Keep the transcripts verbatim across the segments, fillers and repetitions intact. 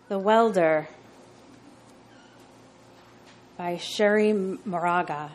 The Welder by Sherry Moraga.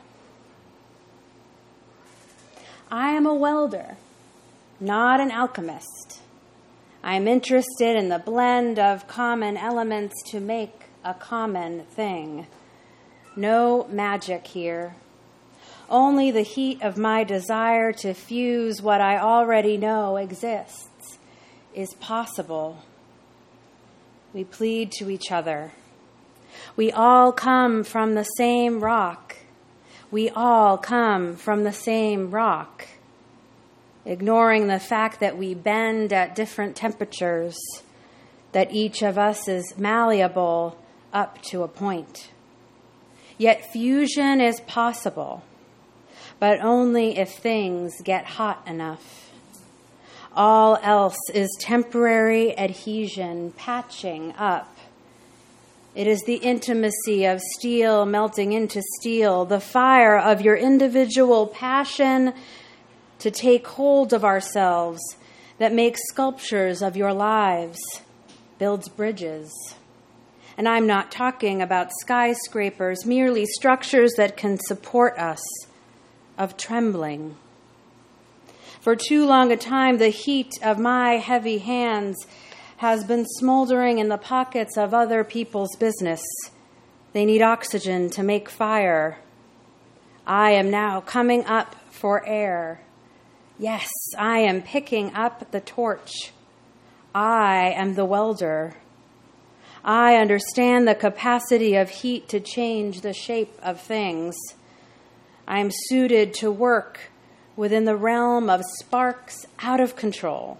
I am a welder, not an alchemist. I am interested in the blend of common elements to make a common thing. No magic here. Only the heat of my desire to fuse what I already know exists is possible. We plead to each other. We all come from the same rock. We all come from the same rock. Ignoring the fact that we bend at different temperatures, that each of us is malleable up to a point. Yet fusion is possible, but only if things get hot enough. All else is temporary adhesion, patching up. It is the intimacy of steel melting into steel, the fire of your individual passion to take hold of ourselves that makes sculptures of your lives, builds bridges. And I'm not talking about skyscrapers, merely structures that can support us, of trembling. For too long a time, the heat of my heavy hands has been smoldering in the pockets of other people's business. They need oxygen to make fire. I am now coming up for air. Yes, I am picking up the torch. I am the welder. I understand the capacity of heat to change the shape of things. I am suited to work within the realm of sparks out of control.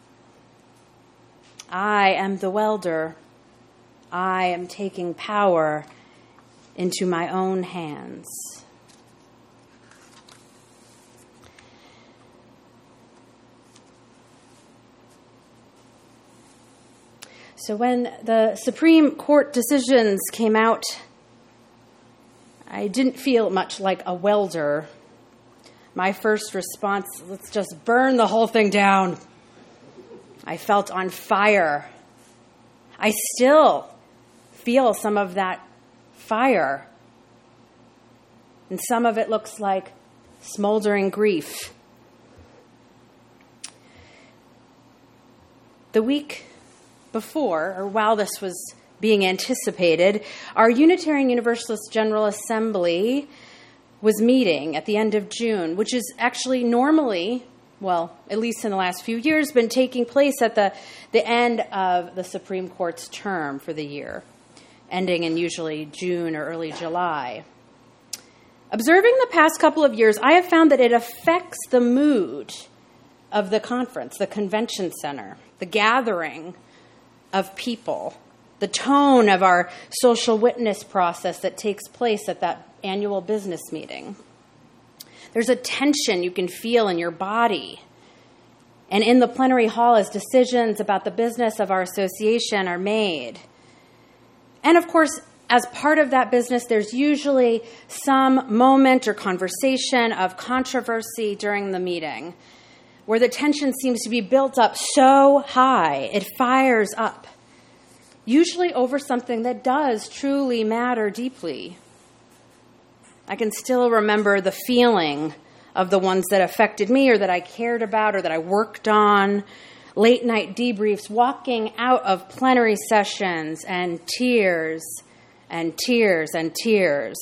I am the welder. I am taking power into my own hands. So when the Supreme Court decisions came out, I didn't feel much like a welder. My first response, let's just burn the whole thing down. I felt on fire. I still feel some of that fire. And some of it looks like smoldering grief. The week before, or while this was being anticipated, our Unitarian Universalist General Assembly was meeting at the end of June, which is actually normally, well, at least in the last few years, been taking place at the, the end of the Supreme Court's term for the year, ending in usually June or early July. Observing the past couple of years, I have found that it affects the mood of the conference, the convention center, the gathering of people, the tone of our social witness process that takes place at that annual business meeting. There's a tension you can feel in your body. And in the plenary hall as decisions about the business of our association are made. And of course, as part of that business, there's usually some moment or conversation of controversy during the meeting where the tension seems to be built up so high, it fires up, usually over something that does truly matter deeply. I can still remember the feeling of the ones that affected me or that I cared about or that I worked on, late night debriefs, walking out of plenary sessions and tears and tears and tears.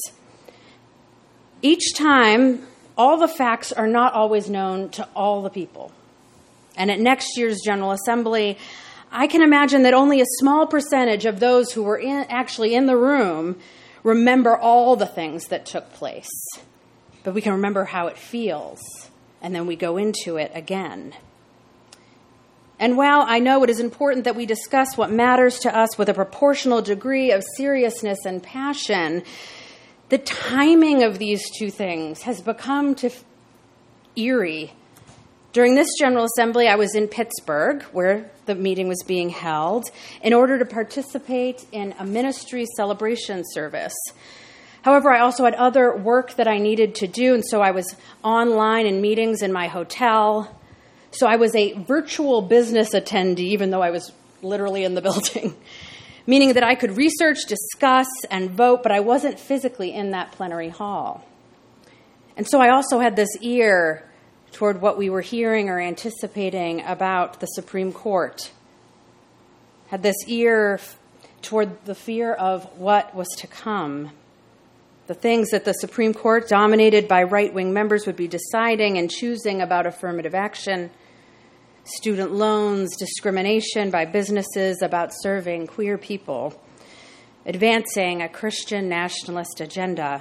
Each time, all the facts are not always known to all the people. And at next year's General Assembly, I can imagine that only a small percentage of those who were in, actually in the room remember all the things that took place. But we can remember how it feels, and then we go into it again. And while I know it is important that we discuss what matters to us with a proportional degree of seriousness and passion, the timing of these two things has become to f- eerie. During this General Assembly, I was in Pittsburgh, where the meeting was being held, in order to participate in a ministry celebration service. However, I also had other work that I needed to do, and so I was online in meetings in my hotel. So I was a virtual business attendee, even though I was literally in the building. meaning that I could research, discuss, and vote, but I wasn't physically in that plenary hall. And so I also had this ear toward what we were hearing or anticipating about the Supreme Court. Had this ear toward the fear of what was to come. The things that the Supreme Court, dominated by right-wing members, would be deciding and choosing about affirmative action, student loans, discrimination by businesses about serving queer people, advancing a Christian nationalist agenda.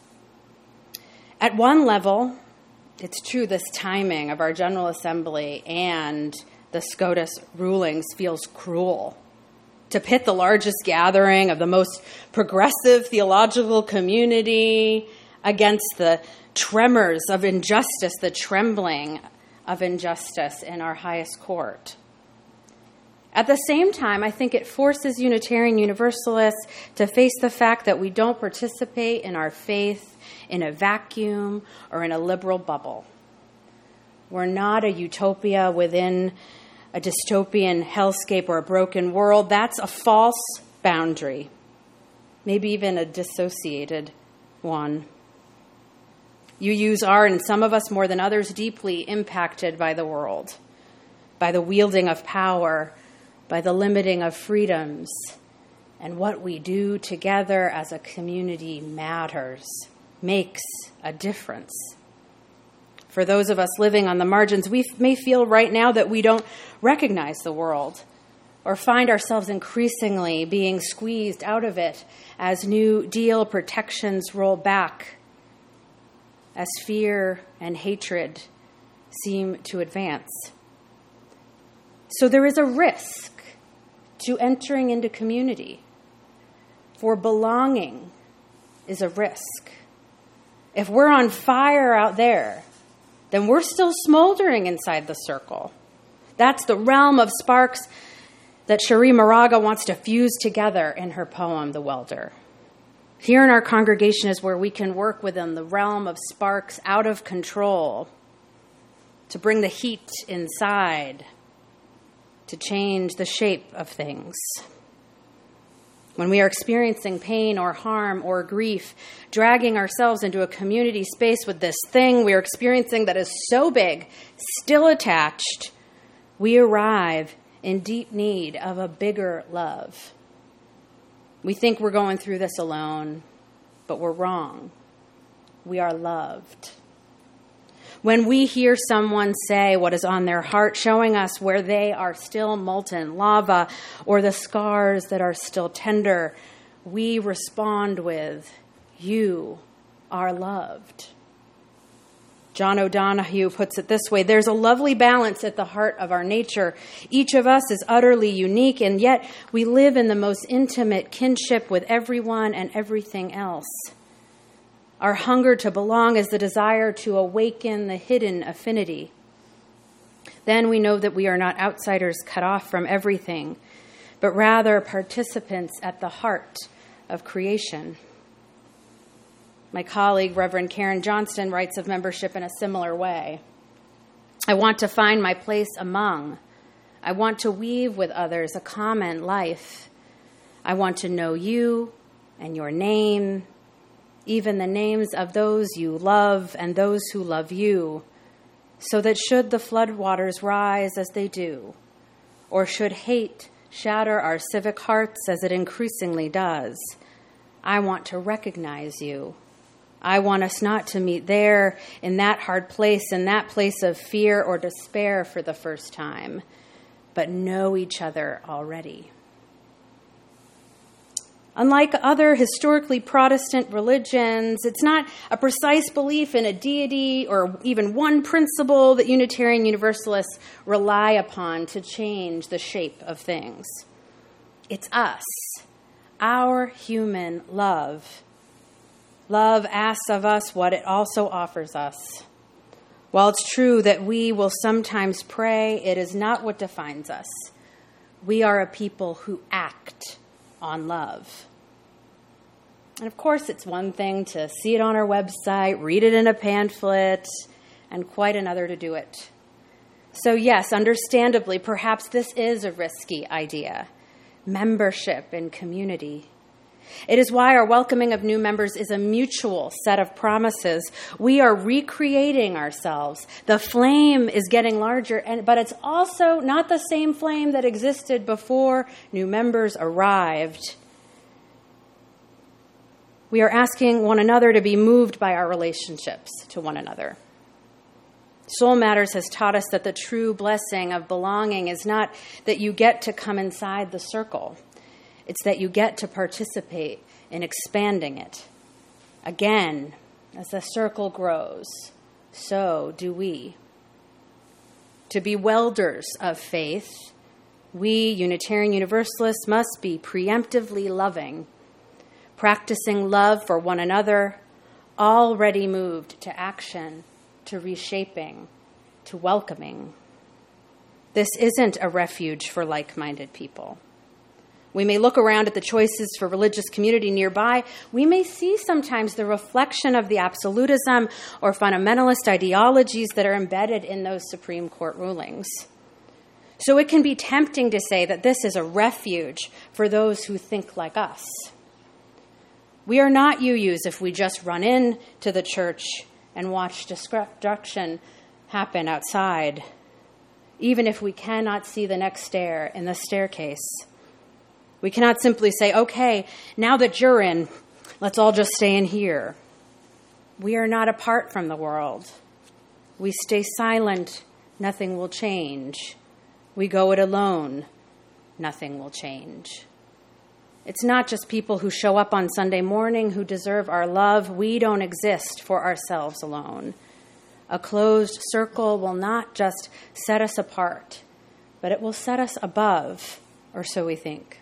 At one level, it's true this timing of our General Assembly and the SCOTUS rulings feels cruel. To pit the largest gathering of the most progressive theological community against the tremors of injustice, the trembling of injustice in our highest court. At the same time, I think it forces Unitarian Universalists to face the fact that we don't participate in our faith in a vacuum or in a liberal bubble. We're not a utopia within a dystopian hellscape or a broken world. That's a false boundary, maybe even a dissociated one. U Us are, and some of us more than others, deeply impacted by the world, by the wielding of power, by the limiting of freedoms, and what we do together as a community matters, makes a difference. For those of us living on the margins, we may feel right now that we don't recognize the world or find ourselves increasingly being squeezed out of it as New Deal protections roll back, as fear and hatred seem to advance. So there is a risk to entering into community, for belonging is a risk. If we're on fire out there, then we're still smoldering inside the circle. That's the realm of sparks that Cherie Moraga wants to fuse together in her poem, The Welder. Here in our congregation is where we can work within the realm of sparks out of control, to bring the heat inside, to change the shape of things. When we are experiencing pain or harm or grief, dragging ourselves into a community space with this thing we are experiencing that is so big, still attached, we arrive in deep need of a bigger love. We think we're going through this alone, but we're wrong. We are loved. When we hear someone say what is on their heart, showing us where they are still molten lava or the scars that are still tender, we respond with, "You are loved." John O'Donohue puts it this way: there's a lovely balance at the heart of our nature. Each of us is utterly unique, and yet we live in the most intimate kinship with everyone and everything else. Our hunger to belong is the desire to awaken the hidden affinity. Then we know that we are not outsiders cut off from everything, but rather participants at the heart of creation. My colleague, Reverend Karen Johnston, writes of membership in a similar way. I want to find my place among. I want to weave with others a common life. I want to know you and your name, even the names of those you love and those who love you, so that should the floodwaters rise as they do, or should hate shatter our civic hearts as it increasingly does, I want to recognize you. I want us not to meet there in that hard place, in that place of fear or despair for the first time, but know each other already. Unlike other historically Protestant religions, it's not a precise belief in a deity or even one principle that Unitarian Universalists rely upon to change the shape of things. It's us, our human love. Love asks of us what it also offers us. While it's true that we will sometimes pray, it is not what defines us. We are a people who act on love. And of course, it's one thing to see it on our website, read it in a pamphlet, and quite another to do it. So yes, understandably, perhaps this is a risky idea. membership in community. It is why our welcoming of new members is a mutual set of promises. We are recreating ourselves. The flame is getting larger, and, but it's also not the same flame that existed before new members arrived. We are asking one another to be moved by our relationships to one another. Soul Matters has taught us that the true blessing of belonging is not that you get to come inside the circle. It's that you get to participate in expanding it. Again, as the circle grows, so do we. To be welders of faith, we Unitarian Universalists must be preemptively loving, practicing love for one another, already moved to action, to reshaping, to welcoming. This isn't a refuge for like-minded people. We may look around at the choices for religious community nearby. We may see sometimes the reflection of the absolutism or fundamentalist ideologies that are embedded in those Supreme Court rulings. So it can be tempting to say that this is a refuge for those who think like us. We are not U Us if we just run in to the church and watch destruction happen outside, even if we cannot see the next stair in the staircase. We cannot simply say, okay, now that you're in, let's all just stay in here. We are not apart from the world. We stay silent, nothing will change. We go it alone, nothing will change. It's not just people who show up on Sunday morning who deserve our love. We don't exist for ourselves alone. A closed circle will not just set us apart, but it will set us above, or so we think.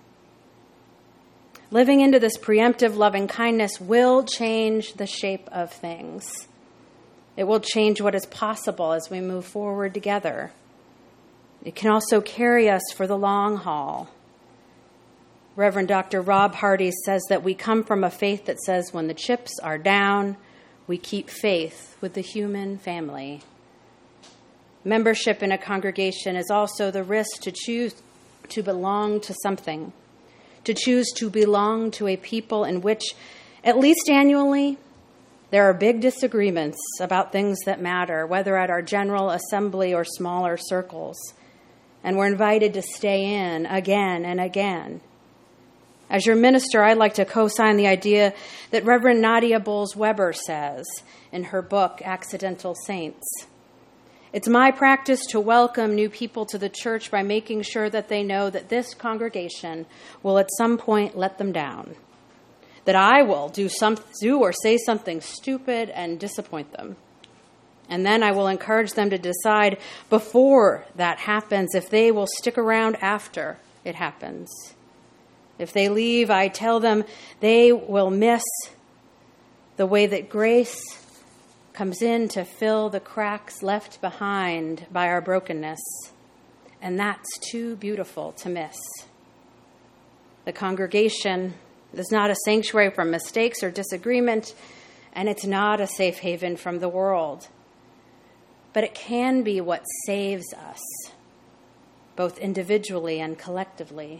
Living into this preemptive loving kindness will change the shape of things. It will change what is possible as we move forward together. It can also carry us for the long haul. Reverend Doctor Rob Hardy says that we come from a faith that says when the chips are down, we keep faith with the human family. Membership in a congregation is also the risk to choose to belong to something, to choose to belong to a people in which, at least annually, there are big disagreements about things that matter, whether at our General Assembly or smaller circles, and we're invited to stay in again and again. As your minister, I'd like to co-sign the idea that Reverend Nadia Bowles-Weber says in her book, Accidental Saints. It's my practice to welcome new people to the church by making sure that they know that this congregation will at some point let them down, that I will do some, do or say something stupid and disappoint them. And then I will encourage them to decide before that happens if they will stick around after it happens. If they leave, I tell them they will miss the way that grace comes in to fill the cracks left behind by our brokenness. And that's too beautiful to miss. The congregation is not a sanctuary from mistakes or disagreement, and it's not a safe haven from the world. But it can be what saves us, both individually and collectively.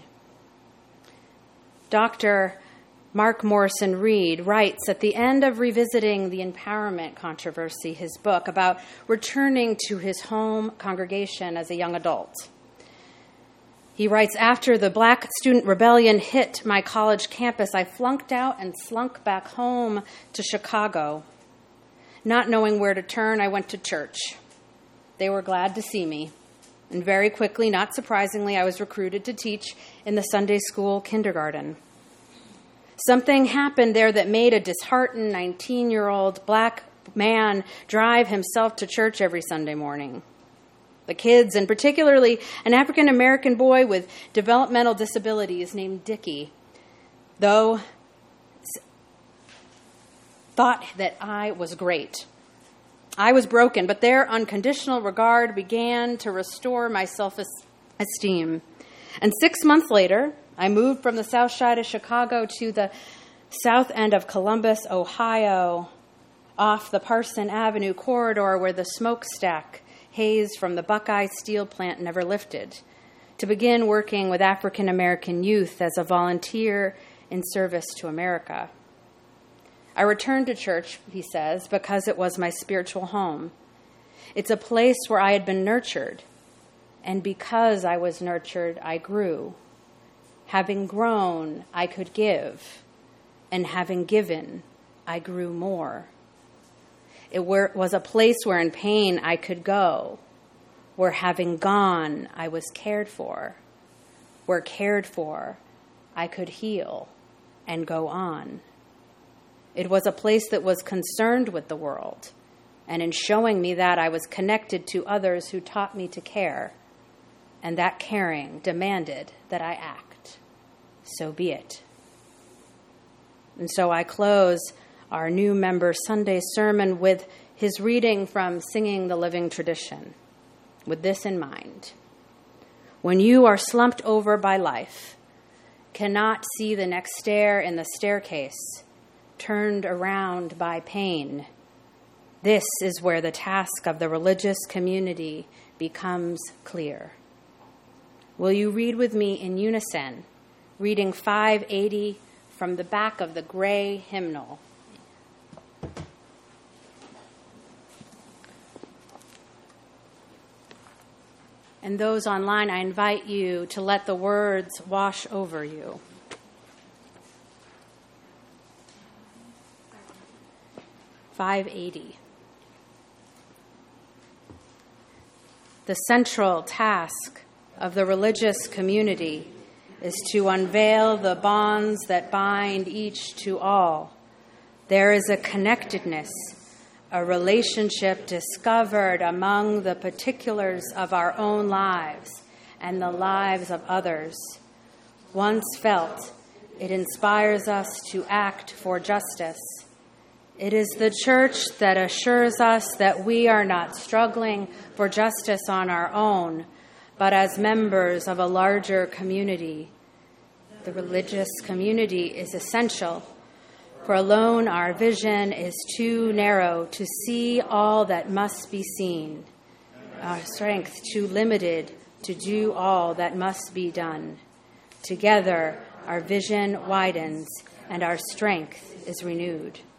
Doctor Mark Morrison Reed writes at the end of Revisiting the Empowerment Controversy, his book, about returning to his home congregation as a young adult. He writes, after the Black Student Rebellion hit my college campus, I flunked out and slunk back home to Chicago. Not knowing where to turn, I went to church. They were glad to see me. And very quickly, not surprisingly, I was recruited to teach in the Sunday school kindergarten. Something happened there that made a disheartened nineteen-year-old black man drive himself to church every Sunday morning. The kids, and particularly an African-American boy with developmental disabilities named Dickie, though, thought that I was great. I was broken, but their unconditional regard began to restore my self-esteem. And six months later, I moved from the south side of Chicago to the south end of Columbus, Ohio, off the Parson Avenue corridor where the smokestack haze from the Buckeye steel plant never lifted, to begin working with African American youth as a volunteer in service to America. I returned to church, he says, because it was my spiritual home. It's a place where I had been nurtured, and because I was nurtured, I grew. Having grown, I could give, and having given, I grew more. It were, was a place where in pain I could go, where having gone, I was cared for, where cared for, I could heal and go on. It was a place that was concerned with the world, and in showing me that, I was connected to others who taught me to care, and that caring demanded that I act. So be it. And so I close our new member Sunday sermon with his reading from Singing the Living Tradition, with this in mind. When you are slumped over by life, cannot see the next stair in the staircase, turned around by pain, this is where the task of the religious community becomes clear. Will you read with me in unison, reading five eighty from the back of the gray hymnal? And those online, I invite you to let the words wash over you. five eighty. The central task of the religious community is to unveil the bonds that bind each to all. There is a connectedness, a relationship discovered among the particulars of our own lives and the lives of others. Once felt, it inspires us to act for justice. It is the church that assures us that we are not struggling for justice on our own, but as members of a larger community. The religious community is essential, for alone our vision is too narrow to see all that must be seen, our strength too limited to do all that must be done. Together, our vision widens and our strength is renewed.